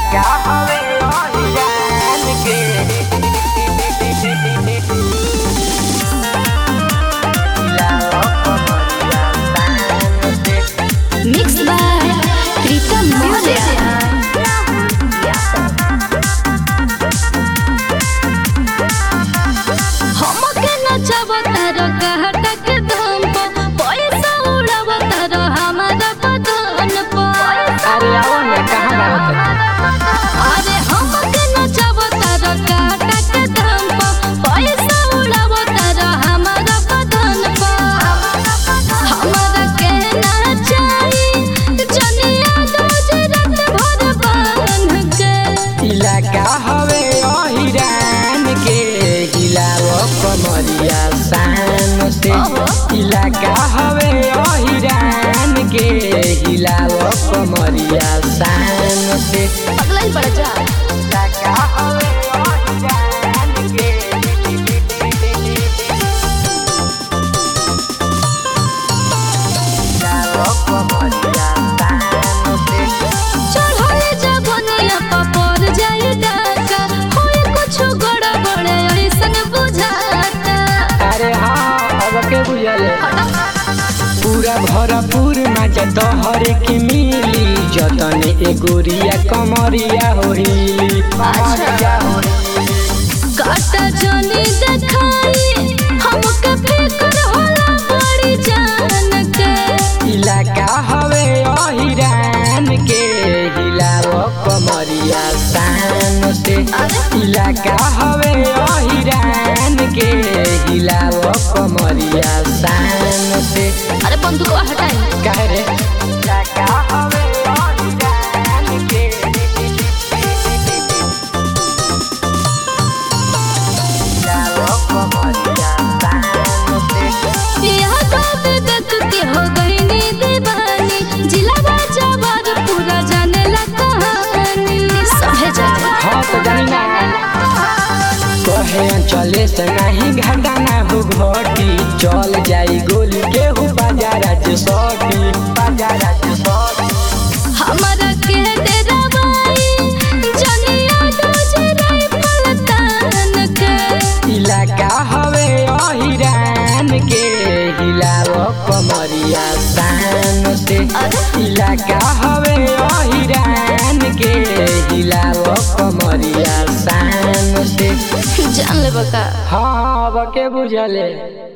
का हवे जान के Mixed by Pritam Music. हमके नचावतार कहटा के दम पर पैसा उड़ावतार हमारा बदन पर। अरे आओ ना कहां बात अरे हमके नचावतार कहटा के दम पर पैसा उड़ावतार हमारा बदन पर। हमारा के नाचाई जनिया गुजरात भर बन के। इलाका हवे हिरान के हिलाव कमरिया शान से। इलाका हवे हिरान के हिलाव कमरिया शान से। अगला ही पड़ जा। इलाका हवे हिरान के हिलाव कमरिया शान से। चढ़ाई जगनिया पर जाई डाका होई कुछ गड़बड़ ऐसन बुझाता। अरे हाँ अब के बुझले पूरा भरपूर मजा तोहर के मिली जतने एगोरिया कमरिया होइली कमरिया होइली। काटा जनी देखाई हमके फिकर होला बड़ी जान के। इलाका हवे हिरान के हिलाव कमरिया शान से। इलाका हवे हिरान के हिलाव कमरिया शान से। अरे बंदूक हटाई। काहे रे इलाका हवे हिरान के हिलाव कमरिया शान से। यह बात देख के हो गई नी दीवानी जिला बाजार पूरा जाने ला कहानी सभे जाने। हाँ तो जानी ना कहे चले से नहीं घाटा ना हो घटी चल जाई गोली के हो बाजार जे सटी बाजार जे सटी। हमारा के डरावाई जनिया गुजराई पलतान के। इलाका हवे हिरान के हिलाव कमरिया शान से। इलाका हवे हिरान के हिलाव कमरिया शान से। जान ले बका। हाँ अब के बुझले।